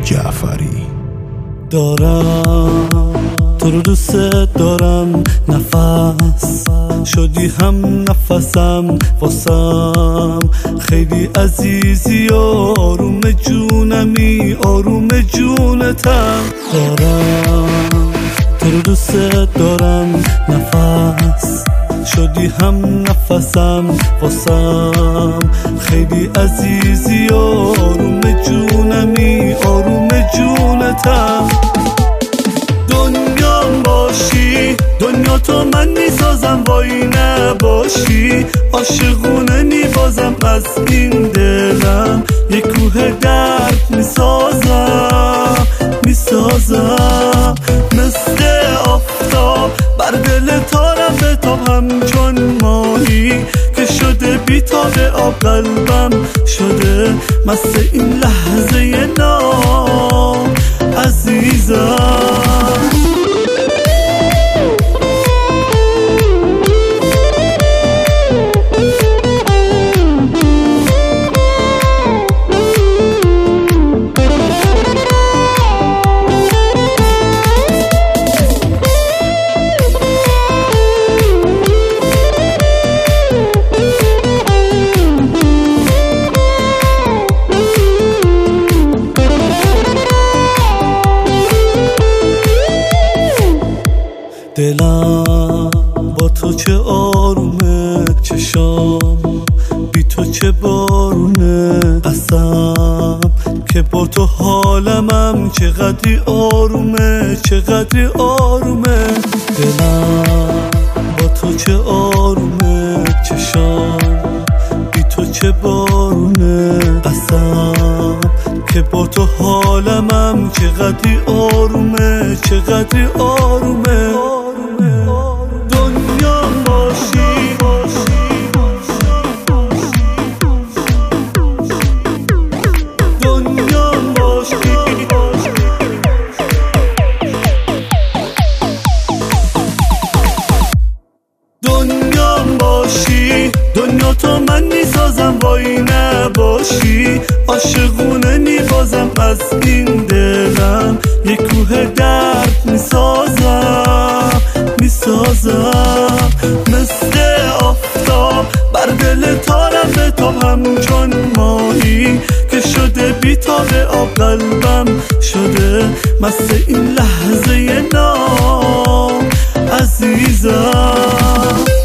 جعفری. دارم تو رو دوست دارم، نفس شدی هم نفسم واسم، خیلی عزیزی آروم جونمی آروم جونتم. دارم تو رو دوست دارم، نفس شدی هم نفسم واسم، خیلی عزیزی آروم جونمی آروم جونتم. دنیام باشی دنیا تو من میسازم، وای نباشی عاشقونه میبازم، از این دلم یک کوه درد میسازم مثل آفتاب بر دل تارم بتاب، همچون ماهی که شده بیتاب آب، قلبم شده مست این لحظه نام عزیزم. دلم با تو چه آرومه، چشام بی تو چه بارونه، قسم که با تو حالمم چقدری آرومه چقدری آرومه. دلم با تو چه آرومه، چشام بی تو چه بارونه، قسم که با تو حالمم چقدری آرومه چقدری آرومه. دنیام باشی دنیام باشی دنیام باشی دنیا تو من میسازم، وای نباشی عاشقونه میبازم، از این دلم یک کوه درد میسازم مثل آفتاب بر دل تارم بتاب، همچون ماهی که شده بیتاب آب، قلبم شده مست این لحظه نام عزیزم.